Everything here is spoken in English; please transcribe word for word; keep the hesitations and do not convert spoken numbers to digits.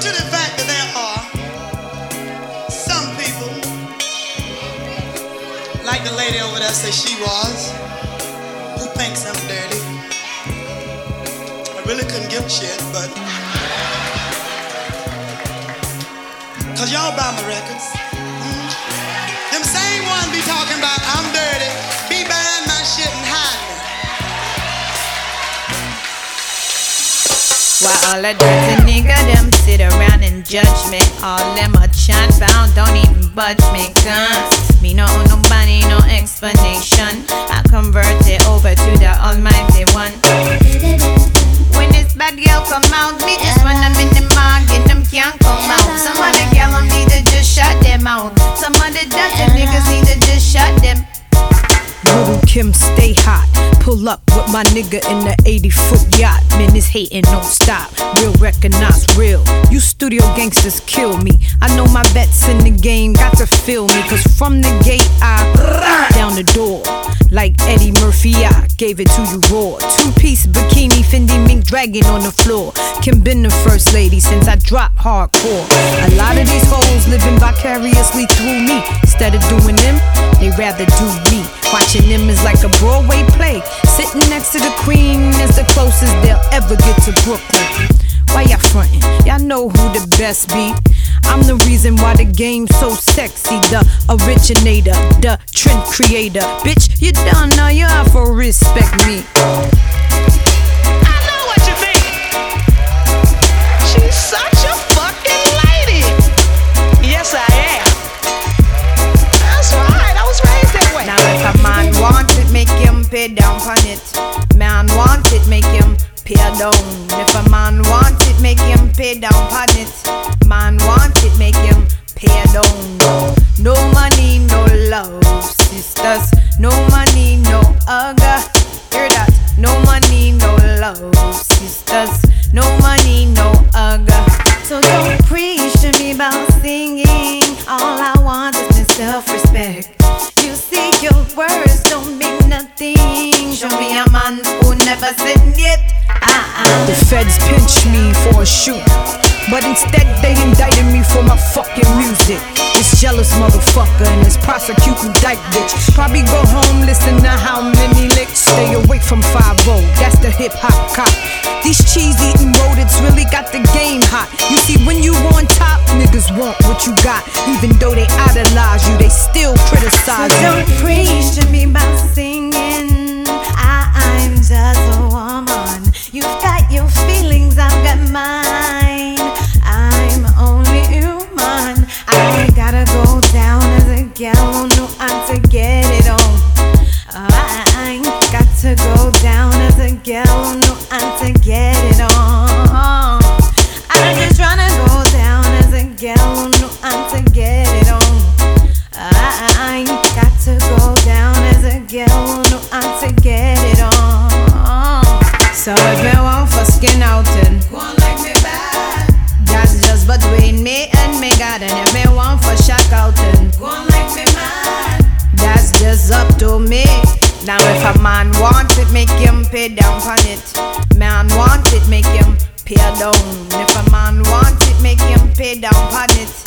to the fact that there are some people, like the lady over there said she was, who thinks I'm dirty. I really couldn't give a shit, but cause y'all buy my records. Mm. Them same ones be talking about I'm dirty, be buying my shit and hiding it. While all the dirty nigga them sit around and judge me, all them a chat bound, don't even budge me, guns. Me no owe nobody no explanation. I convert it over to the Almighty One. When this bad girl come out, me just run them in the market, them can't come out. Some of the girl need to just shut them out. Some of the dirty niggas need to just shut them. Little Kim stay hot. Pull up with my nigga in the eighty foot yacht. Man, this hating don't stop. Real recognize real. You studio gangsters kill me. I know my bets in the game got to feel me. Cause from the gate I down the door. Like Eddie Murphy, I gave it to you raw. Two-piece bikini, Fendi mink dragging on the floor. Kim been the first lady since I dropped hardcore. A lot of these hoes living vicariously through me. Instead of doing them, they rather do me. Watching them is like a Broadway play. Sitting next to the queen is the closest they'll ever get to Brooklyn. Why y'all frontin'? Y'all know who the best be. I'm the reason why the game's so sexy. The originator, the trend creator. Bitch, you done now, you have to respect me. I know what you think. She's such a fucking lady. Yes, I am. That's right, I was raised that way. Now if a man want it, make him pay down on it. Man want it, make him pay down. If a man want it, make him pay down on it. Man want it, make him pay down. No money, no love, sisters. No money, no hugger. Hear that? No money, no love, sisters. No money, no hugger. So don't preach to me about singing. All I want is my self-respect. You see, your words don't mean nothing. Show me a man who never said yet. Uh-uh. The feds pinched me for a shoot, but instead they indicted me for my fucking music. This jealous motherfucker and this prosecuting dyke bitch probably go home, listen to how many licks. Stay away from five oh, that's the hip hop cop. These cheese eating rodents really got the game hot. You see, when you on top, niggas want what you got. Even though they idolize you, they still criticize so you. Don't preach to me about singing. I, I'm just a woman. You've got your feelings, I've got mine. I'm only human. I gotta go down as a gal, no I'm to get it on. I got to go down as a gal, no I'm to get it on. I'm just tryna go down as a gal, no I'm to get it on. I got to go down as a gal, no I'm to get it on. So if me want for skin out and go on like me bad, that's just between me and me God. And if me want for shock out and go on like me mad, that's just up to me. Now if a man want it, make him pay down on it. Man want it, make him pay down. If a man want it, make him pay down on it.